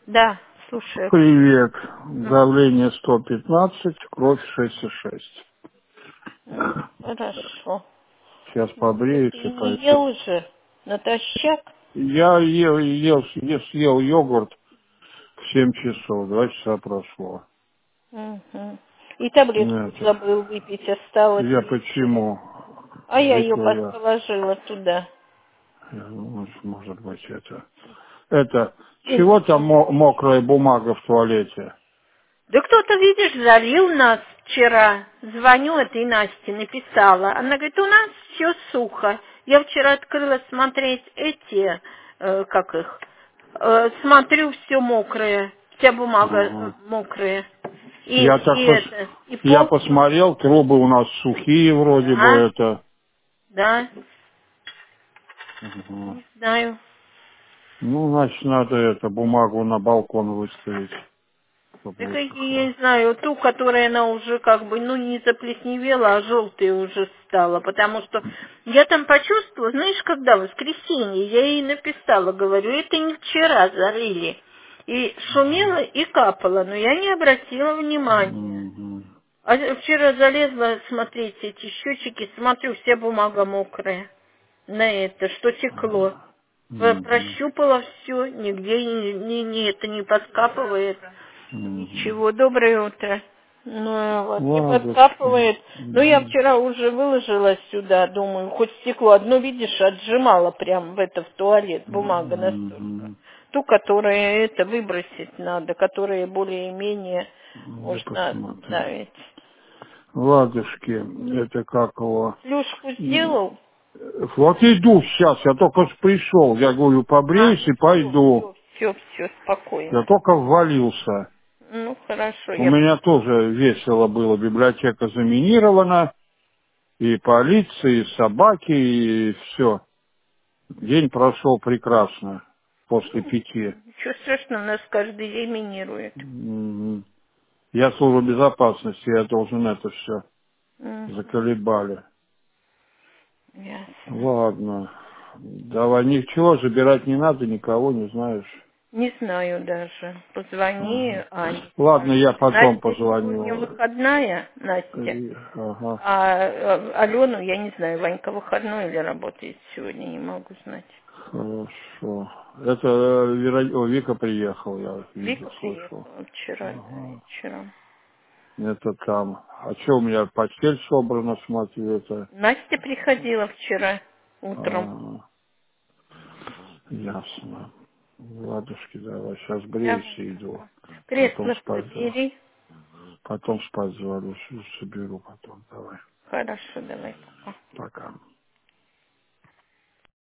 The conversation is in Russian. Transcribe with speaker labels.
Speaker 1: Да, слушаю.
Speaker 2: Привет.
Speaker 1: М,
Speaker 2: Давление 115, кровь 6,6.
Speaker 1: Хорошо.
Speaker 2: Сейчас
Speaker 1: Ну,
Speaker 2: побреюсь
Speaker 1: ты
Speaker 2: и
Speaker 1: не
Speaker 2: пойду.
Speaker 1: ел уже натощак?
Speaker 2: Я съел йогурт в 7 часов, 2 часа прошло.
Speaker 1: Угу. И таблетку
Speaker 2: Это,
Speaker 1: забыл выпить, осталось
Speaker 2: я
Speaker 1: вечером.
Speaker 2: почему?
Speaker 1: А я ее
Speaker 2: Выпил я.
Speaker 1: положила туда.
Speaker 2: Может быть это. Это, чего там
Speaker 1: Угу.
Speaker 2: мокрая бумага в туалете?
Speaker 1: Да кто-то, видишь, залил нас вчера. Звоню этой Насте, написала. Она говорит, у нас все сухо. Я вчера открыла смотреть эти, как их, смотрю, все мокрое. Вся бумага
Speaker 2: Ага.
Speaker 1: мокрая.
Speaker 2: Я
Speaker 1: И
Speaker 2: так
Speaker 1: это, и
Speaker 2: я
Speaker 1: пол сухой.
Speaker 2: посмотрел, трубы у нас сухие вроде бы
Speaker 1: Да,
Speaker 2: это.
Speaker 1: да,
Speaker 2: Ага.
Speaker 1: не знаю.
Speaker 2: Ну, значит, надо это, бумагу на балкон выставить, чтобы
Speaker 1: Так я
Speaker 2: высохла.
Speaker 1: не знаю, ту, которая она уже как бы, ну, не заплесневела, а желтая уже стала, потому что я там почувствовала, знаешь, когда, в воскресенье, я ей написала, говорю, это не вчера зарыли. И шумело, и капало, но я не обратила внимания.
Speaker 2: Мгм.
Speaker 1: А вчера залезла смотреть эти счетчики, смотрю, вся бумага мокрая на это, что текло.
Speaker 2: Мгм.
Speaker 1: Прощупала все, нигде это не подкапывает.
Speaker 2: Мгм.
Speaker 1: Ничего, доброе утро. Ну вот, не
Speaker 2: Ладушки.
Speaker 1: подкапывает. Ну я
Speaker 2: Мгм.
Speaker 1: вчера уже выложила сюда, думаю, хоть стекло одно, видишь, отжимала прям в туалет, бумага настолько.
Speaker 2: Мгм.
Speaker 1: Ту, которая это выбросить надо, которая более-менее
Speaker 2: Я
Speaker 1: можно
Speaker 2: посмотрю.
Speaker 1: ставить.
Speaker 2: Ладушки, это как его?
Speaker 1: Плюшку
Speaker 2: М,
Speaker 1: сделал?
Speaker 2: Вот иду сейчас, я только пришел. Я говорю,
Speaker 1: А,
Speaker 2: побреюсь и
Speaker 1: все,
Speaker 2: пойду.
Speaker 1: все, все, все,
Speaker 2: Я
Speaker 1: спокойно.
Speaker 2: только ввалился.
Speaker 1: Ну, хорошо,
Speaker 2: У
Speaker 1: я
Speaker 2: меня тоже весело было. Библиотека заминирована. И полиция, и собаки, и все. День прошел прекрасно после 5.
Speaker 1: ничего страшного, нас каждый день минирует.
Speaker 2: Мгм. Я служба безопасности, я должен это все.
Speaker 1: Мгм.
Speaker 2: Заколебали.
Speaker 1: Ясно.
Speaker 2: Ладно. Давай, ничего, забирать не надо, никого не знаешь.
Speaker 1: Не знаю даже. Позвони
Speaker 2: Ага.
Speaker 1: Ане,
Speaker 2: Ладно, я
Speaker 1: скажи.
Speaker 2: потом
Speaker 1: Настя сегодня
Speaker 2: позвоню.
Speaker 1: выходная, Настя.
Speaker 2: Ага.
Speaker 1: А Алену, я не знаю, Ванька выходной или работает сегодня, не могу знать.
Speaker 2: Хорошо. Это Вика приехал, я видел,
Speaker 1: Вика
Speaker 2: слышал.
Speaker 1: приехала вчера, да,
Speaker 2: Ага.
Speaker 1: вечером.
Speaker 2: Это там. А что у меня постель собрана, смотрю, это.
Speaker 1: Настя приходила вчера утром.
Speaker 2: А, ясно. Ладушки, давай, сейчас бреюсь
Speaker 1: Давай,
Speaker 2: и иду.
Speaker 1: пока.
Speaker 2: Потом
Speaker 1: Кресло
Speaker 2: спать,
Speaker 1: забери.
Speaker 2: потом спать завалюсь, соберу потом. Давай,
Speaker 1: Хорошо, давай, пока.
Speaker 2: пока.